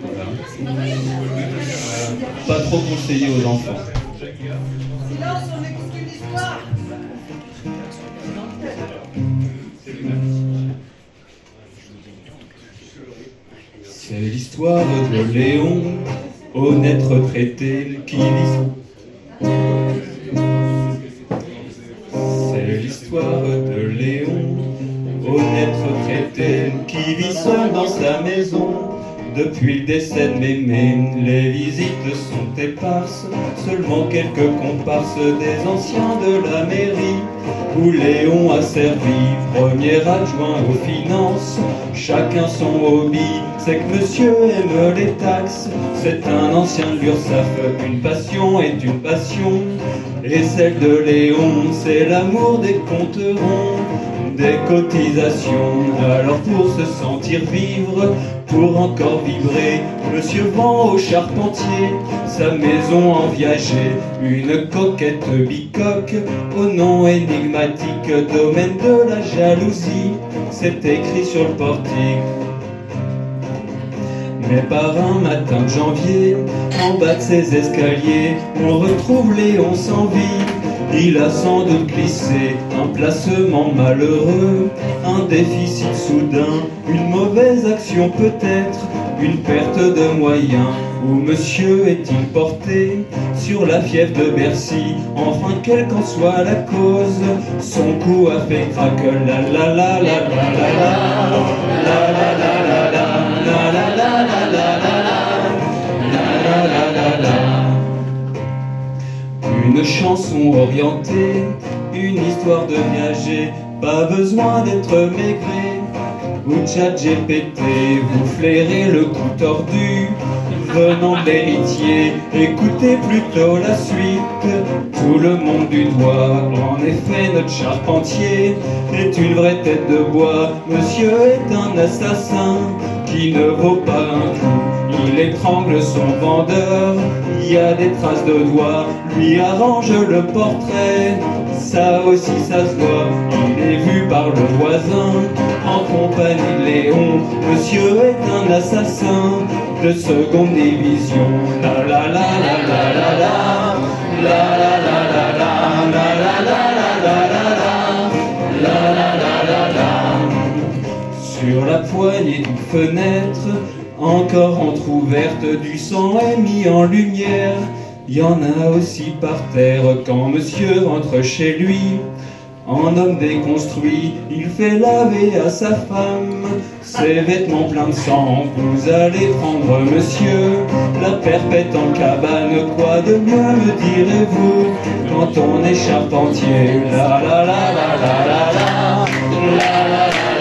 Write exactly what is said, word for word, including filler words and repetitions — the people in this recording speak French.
Voilà. Euh, pas trop conseillé aux enfants. Silence, on écoute une histoire. C'est l'histoire de Léon, honnête retraité qui vit. C'est l'histoire de Léon, honnête retraité qui vit seul dans sa maison. Depuis le décès de Mémé, les visites sont éparses. Seulement quelques comparses des anciens de la mairie, où Léon a servi premier adjoint aux finances. Chacun son hobby, c'est que monsieur aime les taxes. C'est un ancien de l'URSSAF, une passion est une passion. Et celle de Léon, c'est l'amour des compterons, des cotisations. Alors pour se sentir vivre, pour encore vibrer, monsieur vend au charpentier sa maison en viager, une coquette bicoque au nom énigmatique, domaine de la jalousie, c'est écrit sur le portique. Mais par un matin de janvier, en bas de ses escaliers, on retrouve Léon sans vie. Il a sans doute glissé, un placement malheureux, un déficit soudain, une mauvaise action peut-être, une perte de moyens. Où monsieur est-il porté sur la fièvre de Bercy? Enfin, quelle qu'en soit la cause, son cou a fait craque. La la la la la la la la la la la la la la la la la. Une chanson orientée, une histoire de viager, pas besoin d'être maigré. Ou ChatGPT, vous flairez le cou tordu, venant de l'héritier, écoutez plutôt la suite. Tout le monde du doigt, en effet notre charpentier est une vraie tête de bois. Monsieur est un assassin qui ne vaut pas un coup. Il étrangle son vendeur, il y a des traces de doigts, lui arrange le portrait, ça aussi ça se voit. Il est vu par le voisin, en compagnie de Léon. Monsieur est un assassin de seconde division. La la la la la la la la la la la la la la la la la la. Sur la poignée d'une fenêtre, encore entr'ouverte, du sang est mis en lumière. Il y en a aussi par terre quand monsieur rentre chez lui. En homme déconstruit, il fait laver à sa femme ses vêtements pleins de sang. Vous allez prendre monsieur la perpète en cabane. Quoi de mieux me direz-vous quand on est charpentier? La la la la la la la la la la.